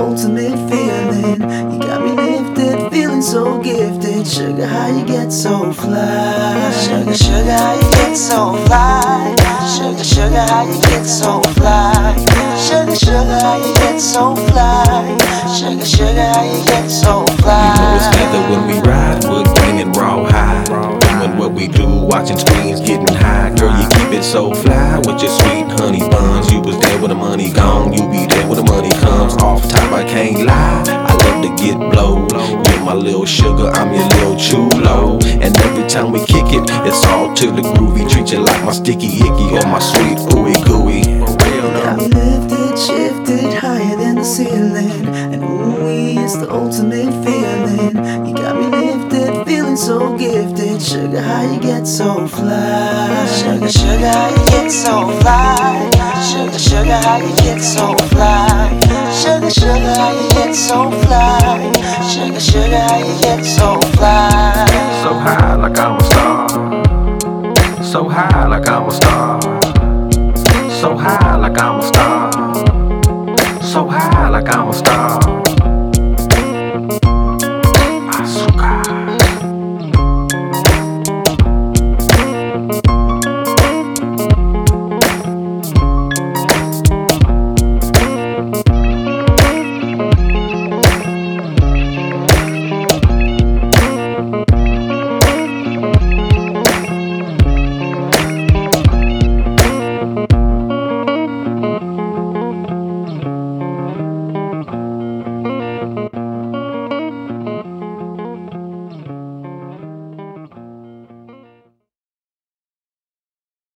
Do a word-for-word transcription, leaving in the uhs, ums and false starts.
ultimate feeling. You got me lifted, feeling so gifted. Sugar, how you get so fly? Sugar, sugar, how you get so fly? Sugar, sugar, how you get so fly? Sugar, sugar, how you get so fly? Sugar, sugar, how you get so fly? You know it's together when we ride, wood grain and raw high. Doing what we do, watching screens, getting high. Girl, you keep it so fly with your sweet honey buns. You was there when the money gone, you be there when the money comes. Off top, I can't lie, I love to get blow. You're my little sugar, I'm your little chulo. And every time we kick it, it's all to the groovy. Treat you like my sticky icky or my sweet ooey gooey. Got me lifted, shifted higher than the ceiling. And ooh, it's the ultimate feeling. You got me lifted, feeling so gifted. Sugar, how you get so fly? Sugar, sugar, how you get so fly? Sugar, sugar, how you get so fly? Sugar, sugar, how you get so fly? Sugar, sugar, how you get so fly? So high like I'm a star. So high like I'm a star. So high like I'm a star. So high like I'm a star.